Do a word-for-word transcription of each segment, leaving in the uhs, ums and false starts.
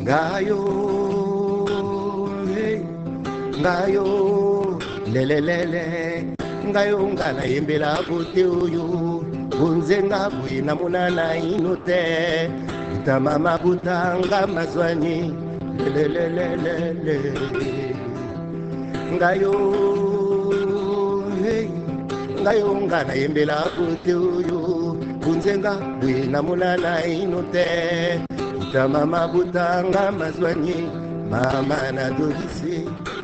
ngayo hey, ngayo lelelele ngayo ngana yembela kote oyo bunzenga bwina munana inote itamama butanga mazwani lelelelele ngayo hey, ngayo ngana yembela kote oyo bunzenga bwina munana inote itamama butanga mazwani mama na dodisi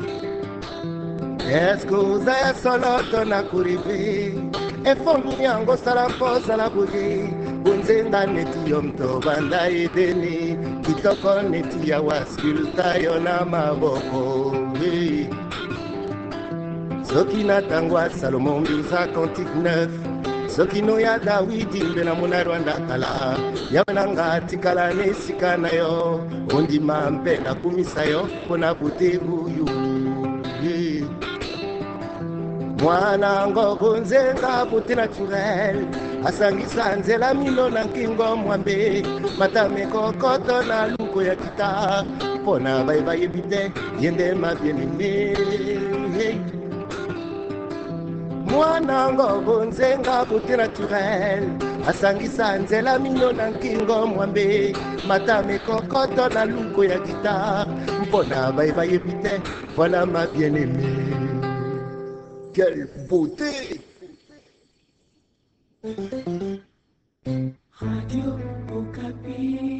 eskuza ya soloto na kuripi efongi yango sala mposa la budi bunzenga neti yo mtobanda edeni kitoko neti ya waskulta yo na maboko hey. Soki na tangwa Salomon mbiza cantique neuf soki no ya Dawidi mbe na mona Rwanda kala yamananga tikala nesika na yo ondima mpe na kumisa yo pona butebuyu hey. Mwana ngoko nzenga buti naturel asangisa nzela milo na nkingo mwambe matame kokoto na luko ya kita pona baiba yebite yende mabieneme hey. Mwana ngoko nzenga buti naturel asangisa nzela milo na nkingo mwambe matame kokoto na luko ya kita pona baiba yebite voilà ma bien-aimée. Quelle beauté! Radio Okapi.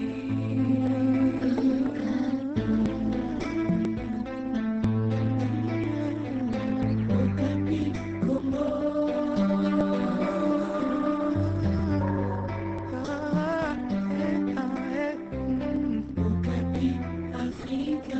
Okapi Congo. Okapi Africa.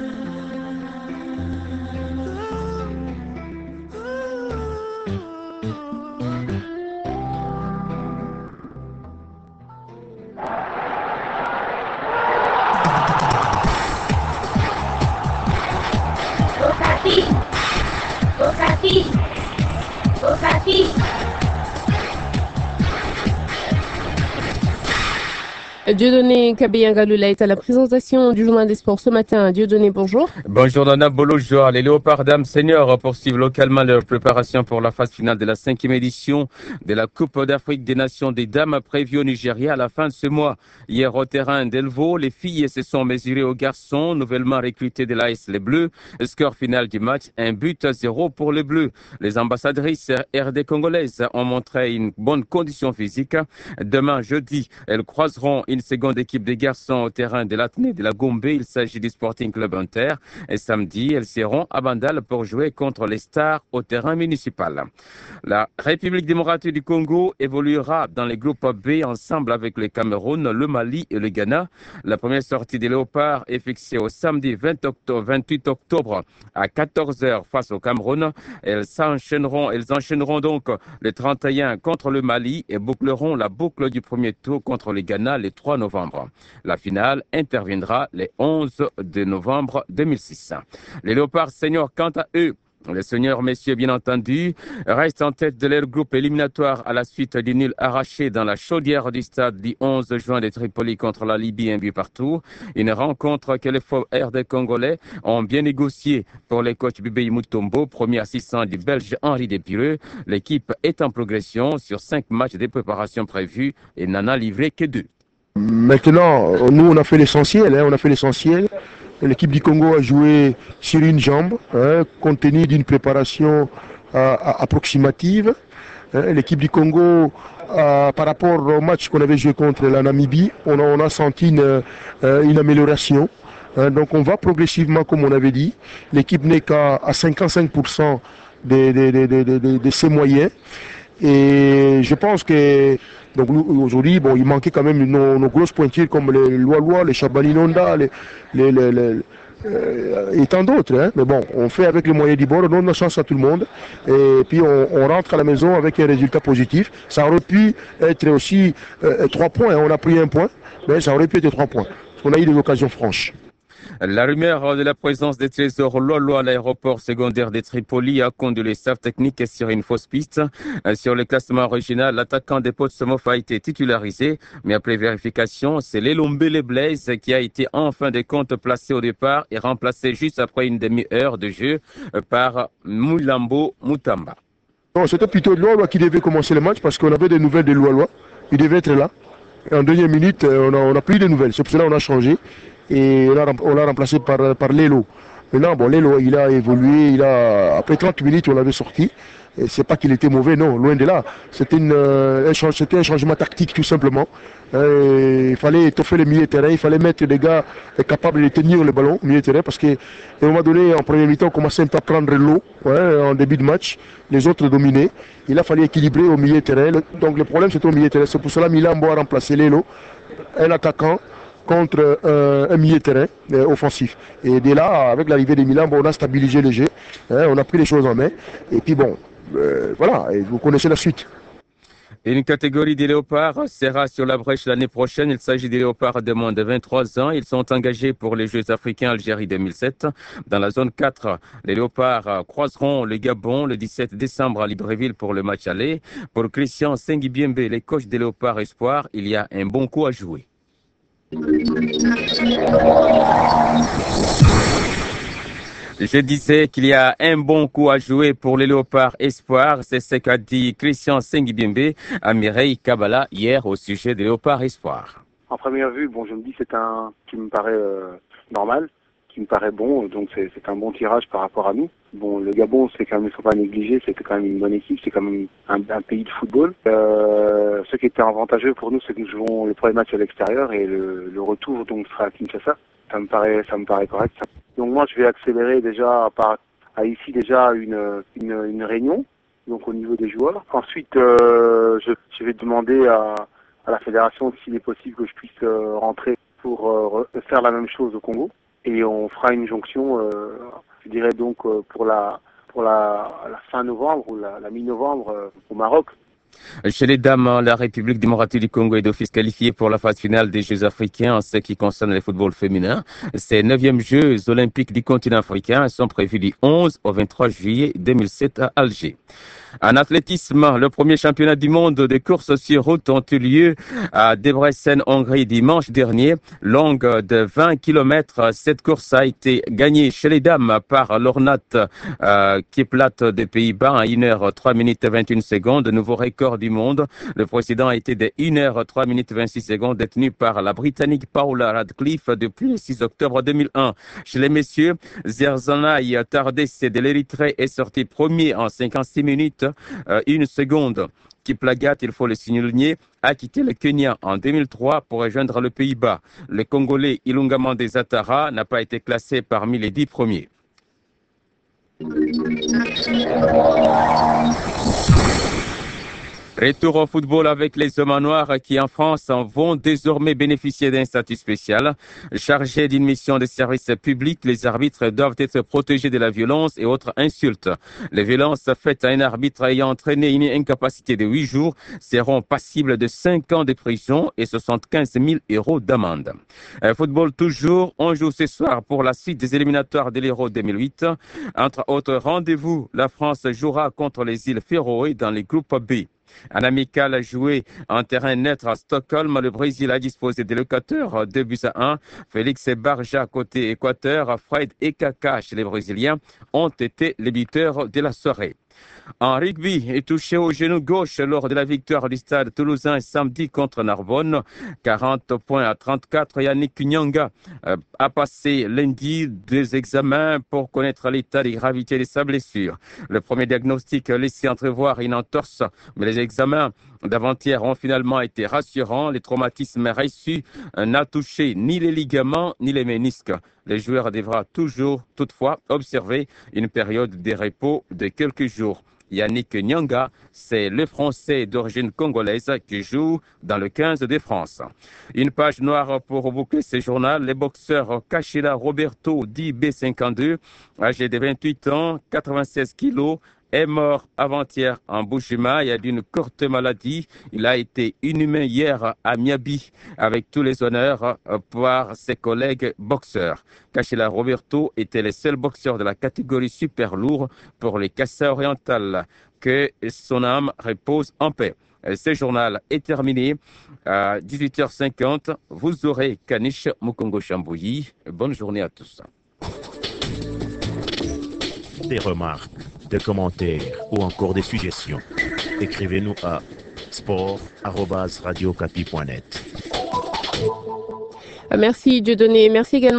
Okapi. Okapi. Okapi. Dieudonné Kabeyanga-Lula est à la présentation du journal des sports ce matin. Dieudonné, bonjour. Bonjour Nana bonjour. Les Léopards Dames Seniors poursuivent localement leur préparation pour la phase finale de la cinquième édition de la Coupe d'Afrique des Nations des Dames prévue au Nigeria à la fin de ce mois. Hier au terrain d'Elvo, les filles se sont mesurées aux garçons nouvellement recrutés de l'A S Les Bleus. Score final du match, un but à zéro pour les Bleus. Les ambassadrices R D congolaises ont montré une bonne condition physique. Demain jeudi, elles croiseront une seconde équipe de garçons au terrain de l'Athénée de la Gombe. Il s'agit du Sporting Club Inter. Et samedi, elles seront à Bandal pour jouer contre les Stars au terrain municipal. La République démocratique du Congo évoluera dans les groupes B ensemble avec le Cameroun, le Mali et le Ghana. La première sortie des Léopards est fixée au samedi vingt-huit octobre à quatorze heures face au Cameroun. Elles s'enchaîneront, elles enchaîneront donc le trente et un contre le Mali et boucleront la boucle du premier tour contre le Ghana le trois novembre. La finale interviendra le onze de novembre deux mille six. Les Léopards seniors, quant à eux, les seniors messieurs, bien entendu, restent en tête de leur groupe éliminatoire à la suite du nul arraché dans la chaudière du stade du onze juin de Tripoli contre la Libye, un but partout. Une rencontre que les faux R D congolais ont bien négocié pour les coachs Bibé Mutombo, premier assistant du Belge Henri Despireux. L'équipe est en progression sur cinq matchs de préparation prévus et n'en a livré que deux. Maintenant, nous on a fait l'essentiel, hein, on a fait l'essentiel. L'équipe du Congo a joué sur une jambe, hein, compte tenu d'une préparation euh, approximative. Hein, l'équipe du Congo, euh, par rapport au match qu'on avait joué contre la Namibie, on a, on a senti une, euh, une amélioration. Hein, donc on va progressivement, comme on avait dit. L'équipe n'est qu'à à cinquante-cinq pour cent de, de, de, de, de, de, de ses moyens. Et je pense que donc aujourd'hui, bon, il manquait quand même nos, nos grosses pointures comme les Loa-Loa, les Chabalinonda, les, les, les, les, euh, et tant d'autres. Hein. Mais bon, on fait avec les moyens du bord, on donne la chance à tout le monde. Et puis on, on rentre à la maison avec un résultat positif. Ça aurait pu être aussi euh, trois points. Hein. On a pris un point, mais ça aurait pu être trois points. Parce qu'on a eu des occasions franches. La rumeur de la présence des trésors Lolo à l'aéroport secondaire de Tripoli a conduit les staffs techniques sur une fausse piste. Sur le classement original, l'attaquant des Portsmouth a été titularisé, mais après vérification, c'est l'Elombele Blaise qui a été en fin de compte placé au départ et remplacé juste après une demi-heure de jeu par Moulambo Moutamba. Non, c'était plutôt Lolo qui devait commencer le match parce qu'on avait des nouvelles de Lolo. Il devait être là. Et en dernière minute, on n'a on a plus de nouvelles. C'est pour cela qu'on a changé. Et on l'a remplacé par, par Lelo. Maintenant, bon, Lelo, il a évolué, il a, après trente minutes, on l'avait sorti. Et c'est pas qu'il était mauvais, non, loin de là. C'était euh, un, c'était un changement tactique, tout simplement. Et il fallait étoffer le milieu de terrain, il fallait mettre des gars capables de tenir le ballon, milieu de terrain, parce qu'à un moment donné, en première mi-temps, on commençait un peu à prendre l'eau, ouais, en début de match, les autres dominaient. Il a fallu équilibrer au milieu de terrain. Donc le problème, c'était au milieu de terrain. C'est pour cela que Milambo a remplacé Lelo, un attaquant, contre euh, un milieu de terrain euh, offensif. Et dès là, avec l'arrivée de Milan, bon, on a stabilisé le jeu, hein, on a pris les choses en main. Et puis bon, euh, voilà, et vous connaissez la suite. Une catégorie des léopards sera sur la brèche l'année prochaine. Il s'agit des léopards de moins de vingt-trois ans. Ils sont engagés pour les Jeux africains Algérie deux mille sept. Dans la zone quatre, les léopards croiseront le Gabon le dix-sept décembre à Libreville pour le match aller. Pour Christian Sengibiembe, les coachs des léopards espoirs, il y a un bon coup à jouer. Je disais qu'il y a un bon coup à jouer pour les léopards espoirs. C'est ce qu'a dit Christian Sengibiembe à Mireille Kabala hier au sujet des léopards espoirs. En première vue, bon, je me dis c'est un qui me paraît euh, normal, qui me paraît bon, donc c'est, c'est un bon tirage par rapport à nous. Bon, le Gabon, c'est quand même, il ne faut pas négliger, c'est quand même une bonne équipe, c'est quand même un, un pays de football. Euh, ce qui était avantageux pour nous, c'est que nous jouons le premier match à l'extérieur et le, le retour donc sera à Kinshasa. Ça me paraît, ça me paraît correct. Donc moi, je vais accélérer déjà par à ici déjà une, une, une réunion, donc au niveau des joueurs. Ensuite, euh, je, je vais demander à, à la fédération s'il est possible que je puisse euh, rentrer pour euh, faire la même chose au Congo. Et on fera une jonction, euh, je dirais donc euh, pour la pour la, la fin novembre ou la, la mi-novembre euh, au Maroc. Chez les dames, la République démocratique du Congo est d'office qualifiée pour la phase finale des Jeux africains en ce qui concerne le football féminin. Ces neuvièmes Jeux olympiques du continent africain sont prévus du onze au vingt-trois juillet deux mille sept à Alger. En athlétisme, le premier championnat du monde de course sur route ont eu lieu à Debrecen, Hongrie, dimanche dernier. Longue de vingt kilomètres, cette course a été gagnée chez les dames par Lornat euh, Kiplat des Pays-Bas à une heure trois minutes vingt-et-une secondes, nouveau record du monde. Le précédent a été de une heure trois minutes vingt-six secondes, détenu par la Britannique Paula Radcliffe depuis le six octobre deux mille un. Chez les messieurs, Zerzanay Tardesse de l'Érythrée est sorti premier en cinquante-six minutes. Euh, une seconde. Kiplagat, il faut le signaler, a quitté le Kenya en deux mille trois pour rejoindre le Pays-Bas. Le Congolais Ilunga Mandé Zatara n'a pas été classé parmi les dix premiers. Retour au football avec les hommes en noir qui en France vont désormais bénéficier d'un statut spécial. Chargés d'une mission de service public, les arbitres doivent être protégés de la violence et autres insultes. Les violences faites à un arbitre ayant entraîné une incapacité de huit jours seront passibles de cinq ans de prison et soixante-quinze mille euros d'amende. Football toujours, on joue ce soir pour la suite des éliminatoires de l'Euro deux mille huit. Entre autres rendez-vous, la France jouera contre les îles Féroé dans les groupes B. Un amical joué en terrain neutre à Stockholm. Le Brésil a disposé des locateurs deux buts à un. Félix et Barja côté Équateur, Fred et Kaka chez les Brésiliens ont été les buteurs de la soirée. En rugby, est touché au genou gauche lors de la victoire du Stade Toulousain samedi contre Narbonne. quarante points à trente-quatre. Yannick Nyanga euh, a passé lundi deux examens pour connaître l'état de gravité de sa blessure. Le premier diagnostic laissait entrevoir une entorse, mais les examens d'avant-hier ont finalement été rassurants. Les traumatismes reçus n'a touché ni les ligaments ni les ménisques. Le joueur devra toujours, toutefois, observer une période de repos de quelques jours. Yannick Nyanga, c'est le Français d'origine congolaise qui joue dans le quinze de France. Une page noire pour boucler ce journal. Le boxeur Kachila Roberto, dit B cinquante-deux, âgé de vingt-huit ans, quatre-vingt-seize kilos, est mort avant-hier en Bushima d'une courte maladie. Il a été inhumé hier à Miabi avec tous les honneurs par ses collègues boxeurs. Kachela Roberto était le seul boxeur de la catégorie super lourd pour les Kassa orientales. Que son âme repose en paix. Ce journal est terminé. À dix-huit heures cinquante, vous aurez Kanish Mukongo Chambouyi. Bonne journée à tous. Des remarques, des commentaires ou encore des suggestions. Écrivez-nous à sport arobase radio okapi point net. Merci Dieudonné. Merci également.